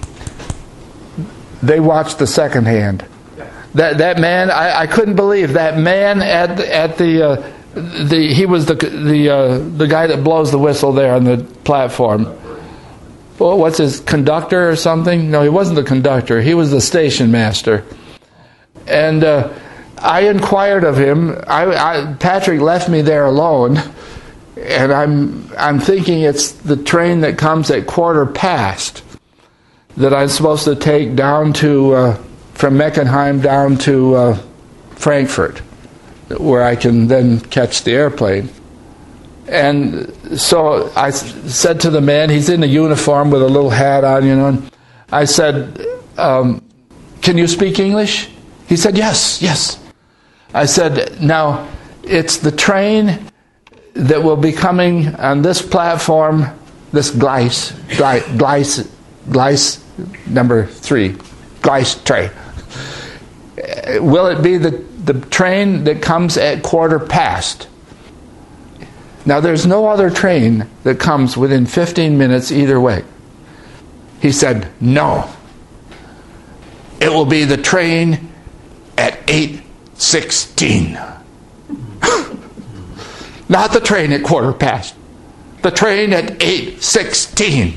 They watch the second hand. Yeah. That that man, I, I couldn't believe that man at the, at the uh, the he was the the uh, the guy that blows the whistle there on the platform. Well, what's his conductor or something? No, he wasn't the conductor. He was the station master. And uh, I inquired of him. I, I, Patrick left me there alone, and I'm I'm thinking it's the train that comes at quarter past that I'm supposed to take down to uh, from Meckenheim down to uh, Frankfurt, where I can then catch the airplane. And so I said to the man, he's in a uniform with a little hat on, you know, and I said, um, can you speak English? He said, yes, yes. I said, now, it's the train that will be coming on this platform, this Gleis, Gleis, Gleis number three, Gleis train. Will it be the, the train that comes at quarter past? Now, there's no other train that comes within fifteen minutes either way. He said, no. It will be the train at eight sixteen. Not the train at quarter past. The train at eight sixteen.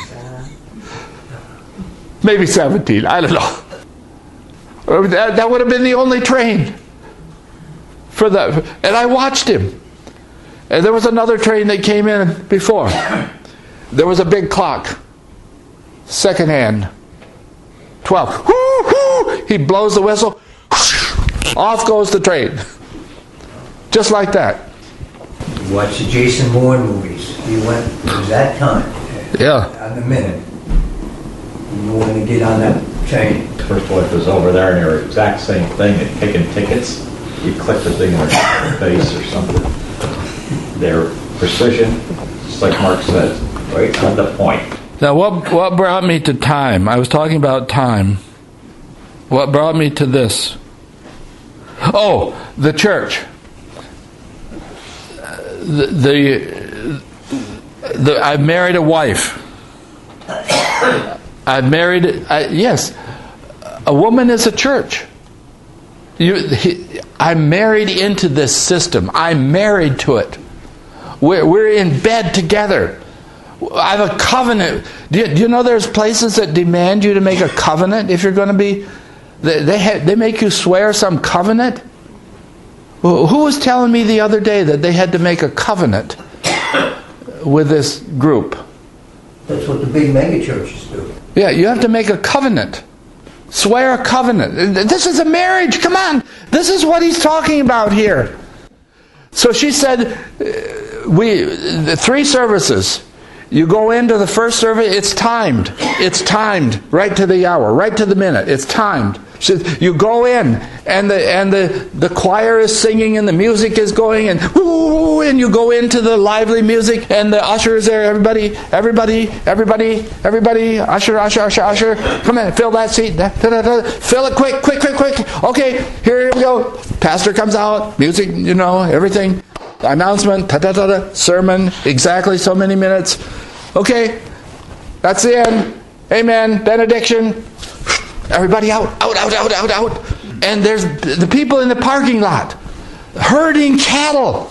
Maybe seventeen, I don't know. That, that would have been the only train for that. And I watched him. And there was another train that came in before. There was a big clock. Second hand. twelve. Whoo, whoo. He blows the whistle. Off goes the train. Just like that. You watch the Jason Bourne movies. He went, it was that time. Yeah. On the minute. You want to get on that train. First wife was over there and they were exact same thing. They'd taken tickets. You click the thing in their face or something. Their precision, just like Mark says, right on the point. Now, what what brought me to time? I was talking about time. What brought me to this? Oh, the church. The, the, the I've married a wife. I've married, I, yes, a woman is a church. You, he, I'm married into this system. I'm married to it. We're, we're in bed together. I have a covenant. Do you, do you know there's places that demand you to make a covenant if you're going to be... They they, ha, they make you swear some covenant? Who was telling me the other day that they had to make a covenant with this group? That's what the big mega churches do. Yeah, you have to make a covenant. Swear a covenant. This is a marriage. Come on. This is what he's talking about here. So she said, we the three services. You go into the first service, it's timed. It's timed right to the hour, right to the minute. It's timed. She said, you go in, and the and the, the choir is singing, and the music is going, and woo, and you go into the lively music, and the usher is there. Everybody, everybody, everybody, everybody. Usher, usher, usher, usher. Come in, fill that seat. Da, da, da, da. Fill it quick, quick, quick, quick. Okay, here we go. Pastor comes out. Music, you know, everything. Announcement, ta, ta, ta, ta, sermon, exactly so many minutes. Okay, that's the end. Amen. Benediction. Everybody out, out, out, out, out, out. And there's the people in the parking lot herding cattle.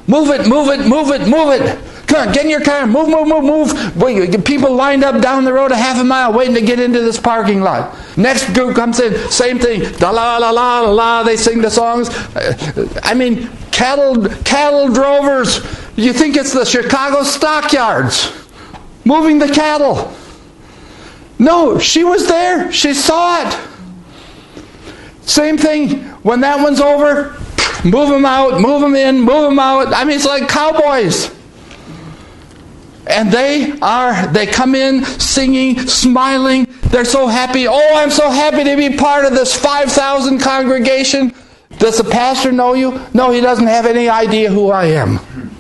Move it, move it, move it, move it. Come on, get in your car. Move, move, move, move. Wait, people lined up down the road a half a mile waiting to get into this parking lot. Next group comes in, same thing. Da la la la la la. They sing the songs. I mean, cattle cattle drovers. You think it's the Chicago stockyards moving the cattle? No, she was there. She saw it. Same thing. When that one's over, move them out, move them in, move them out. I mean, it's like cowboys. And they are, they come in singing, smiling. They're so happy. Oh, I'm so happy to be part of this five thousand congregation. Does the pastor know you? No, he doesn't have any idea who I am.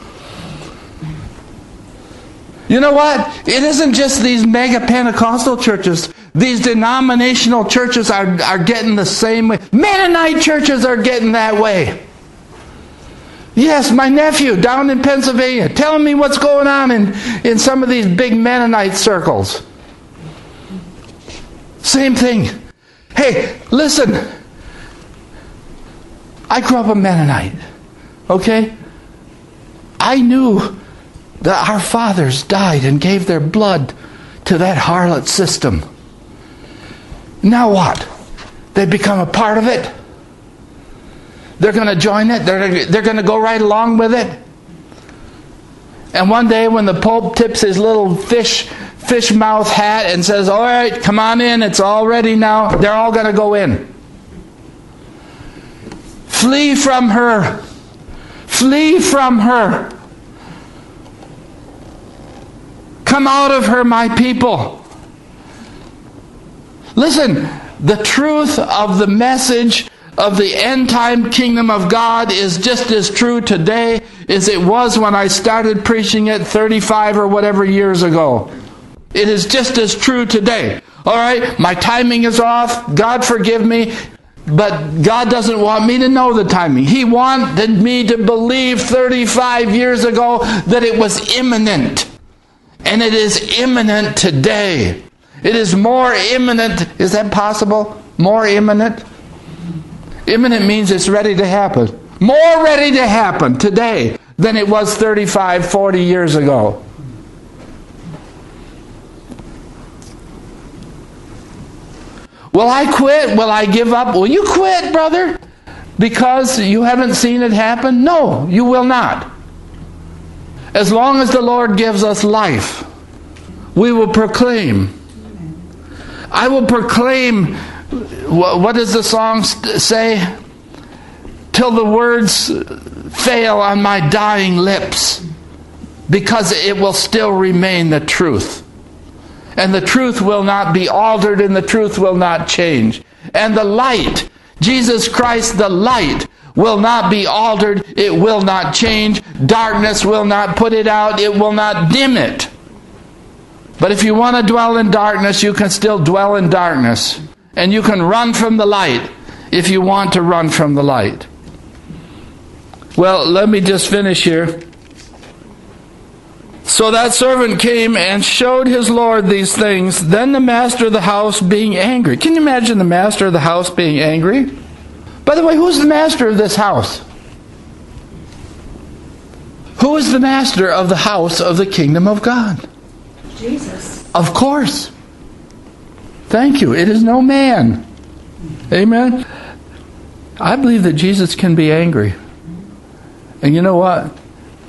You know what? It isn't just these mega Pentecostal churches. These denominational churches are, are getting the same way. Mennonite churches are getting that way. Yes, my nephew down in Pennsylvania telling me what's going on in, in some of these big Mennonite circles. Same thing. Hey, listen. I grew up a Mennonite. Okay? I knew that our fathers died and gave their blood to that harlot system. Now what? They become a part of it? They're going to join it? They're, they're going to go right along with it? And one day when the Pope tips his little fish fish mouth hat and says, all right, come on in, it's all ready now, they're all going to go in. Flee from her. Flee from her. Come out of her, my people. Listen, the truth of the message of the end-time kingdom of God is just as true today as it was when I started preaching it thirty-five or whatever years ago. It is just as true today. All right, my timing is off. God forgive me. But God doesn't want me to know the timing. He wanted me to believe thirty-five years ago that it was imminent. And it is imminent today. It is more imminent. Is that possible? More imminent? Imminent means it's ready to happen. More ready to happen today than it was thirty-five, forty years ago. Will I quit? Will I give up? Will you quit, brother? Because you haven't seen it happen? No, you will not. As long as the Lord gives us life, we will proclaim. I will proclaim, what does the song say? Till the words fail on my dying lips, because it will still remain the truth. And the truth will not be altered, and the truth will not change. And the light, Jesus Christ, the light, will not be altered. It will not change. Darkness will not put it out. It will not dim it. But if you want to dwell in darkness, you can still dwell in darkness. And you can run from the light if you want to run from the light. Well, let me just finish here. So that servant came and showed his Lord these things. Then the master of the house being angry. Can you imagine the master of the house being angry? By the way, who's the master of this house? Who is the master of the house of the kingdom of God? Jesus. Of course. Thank you. It is no man. Amen. I believe that Jesus can be angry. And you know what?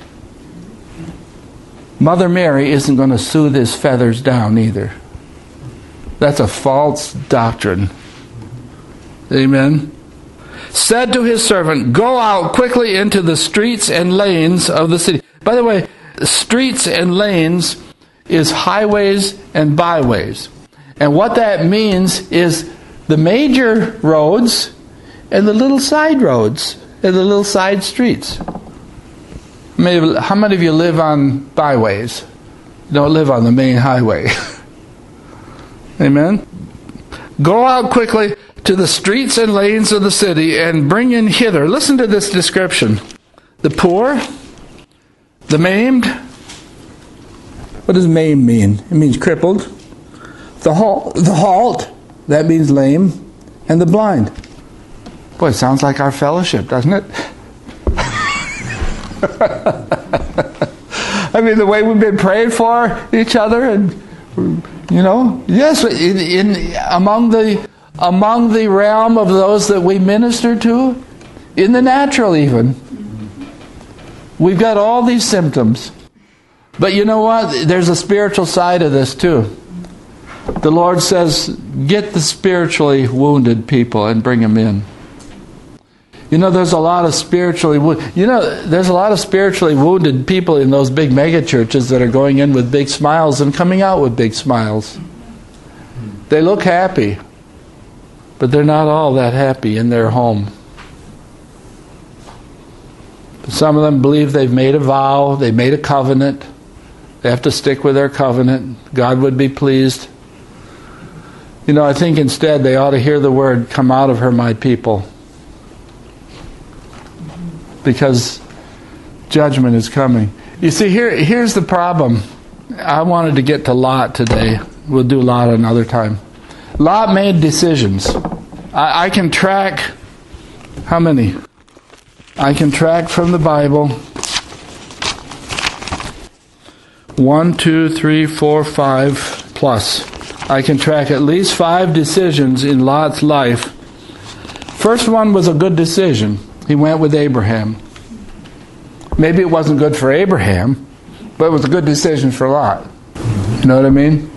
Mother Mary isn't going to soothe his feathers down either. That's a false doctrine. Amen. Said to his servant, go out quickly into the streets and lanes of the city. By the way, streets and lanes is highways and byways. And what that means is the major roads and the little side roads and the little side streets. How many of you live on byways? Don't live on the main highway. Amen? Go out quickly to the streets and lanes of the city and bring in hither. Listen to this description. The poor, the maimed. What does maimed mean? It means crippled. The halt, the halt, that means lame. And the blind. Boy, it sounds like our fellowship, doesn't it? I mean, the way we've been praying for each other, and you know, yes, in, in among the among the realm of those that we minister to, in the natural even, we've got all these symptoms. But you know what? There's a spiritual side of this too. The Lord says, get the spiritually wounded people and bring them in. You know, there's a lot of spiritually wounded, you know, there's a lot of spiritually wounded people in those big mega churches that are going in with big smiles and coming out with big smiles. They look happy, but they're not all that happy in their home. Some of them believe they've made a vow, they made a covenant. They have to stick with their covenant. God would be pleased. You know, I think instead they ought to hear the word, come out of her, my people. Because judgment is coming. You see, here, here's the problem. I wanted to get to Lot today. We'll do Lot another time. Lot made decisions. I, I can track, how many? I can track from the Bible one, two, three, four, five plus. I can track at least five decisions in Lot's life. First one was a good decision. He went with Abraham. Maybe it wasn't good for Abraham, but it was a good decision for Lot. You know what I mean?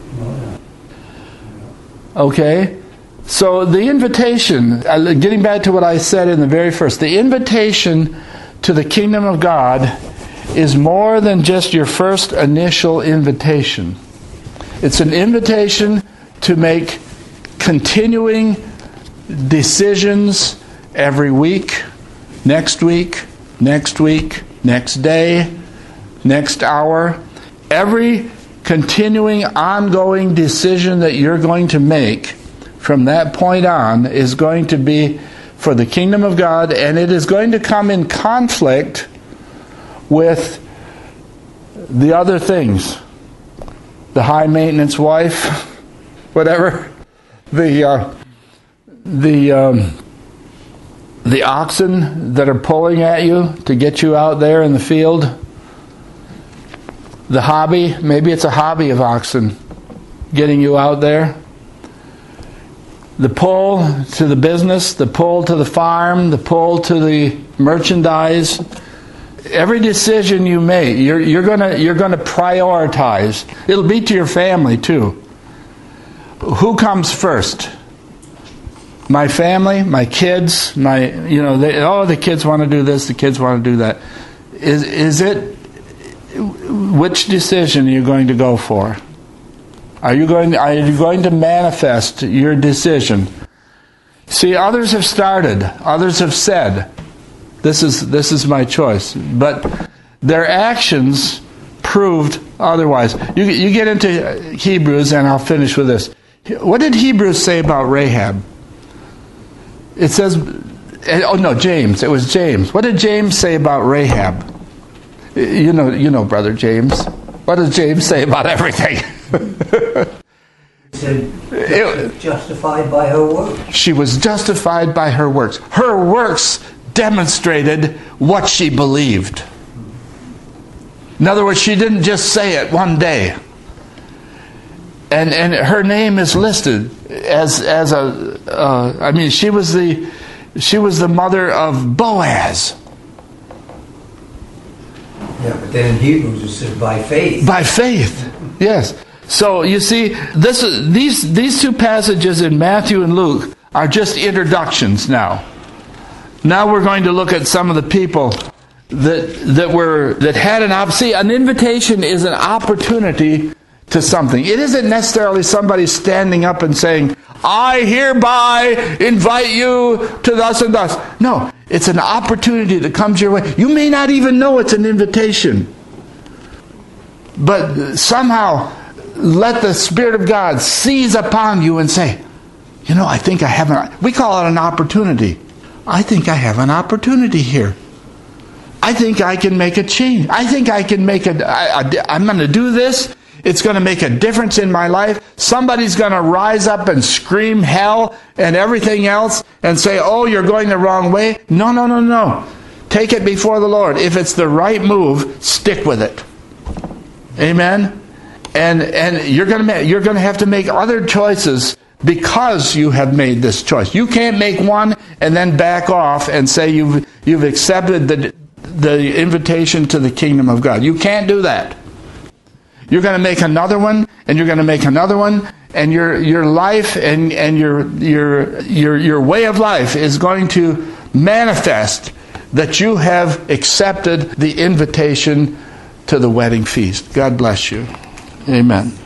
Okay? So the invitation, getting back to what I said in the very first, the invitation to the kingdom of God is more than just your first initial invitation. It's an invitation to make continuing decisions every week, next week, next week, next day, next hour. Every continuing, ongoing decision that you're going to make from that point on is going to be for the kingdom of God, and it is going to come in conflict with the other things. The high maintenance wife, whatever, the uh, the um, the oxen that are pulling at you to get you out there in the field. The hobby, maybe it's a hobby of oxen getting you out there. The pull to the business, the pull to the farm, the pull to the merchandise. Every decision you make, you're, you're gonna you're gonna prioritize. It'll be to your family too. Who comes first? My family, my kids, my you know, they, oh, the kids want to do this, the kids want to do that. Is is it? Which decision are you going to go for? Are you going? Are you going to manifest your decision? See, others have started. Others have said, "This is this is my choice," but their actions proved otherwise. You you get into Hebrews, and I'll finish with this. What did Hebrews say about Rahab? It says, oh no, James. It was James. What did James say about Rahab? You know, you know, Brother James. What does James say about everything? He said, it, justified by her works. She was justified by her works. Her works demonstrated what she believed. In other words, she didn't just say it one day. And and her name is listed as as a. Uh, I mean, she was the she was the mother of Boaz. Yeah, but then in Hebrews it says by faith. By faith, yes. So you see, this these these two passages in Matthew and Luke are just introductions now. Now we're going to look at some of the people that that were that had an op- see, an invitation is an opportunity to something. It isn't necessarily somebody standing up and saying, "I hereby invite you to thus and thus." No, it's an opportunity that comes your way. You may not even know it's an invitation. But somehow, let the Spirit of God seize upon you and say, "You know, I think I have an..." We call it an opportunity. I think I have an opportunity here. I think I can make a change. I think I can make a... I, I, I'm going to do this. It's going to make a difference in my life. Somebody's going to rise up and scream hell and everything else and say, "Oh, you're going the wrong way." No, no, no, no. Take it before the Lord. If it's the right move, stick with it. Amen? And and you're going to you're going to have to make other choices because you have made this choice. You can't make one and then back off and say you've you've accepted the the invitation to the kingdom of God. You can't do that. You're going to make another one, and you're going to make another one, and your your life and and your your your your way of life is going to manifest that you have accepted the invitation to the wedding feast. God bless you. Amen.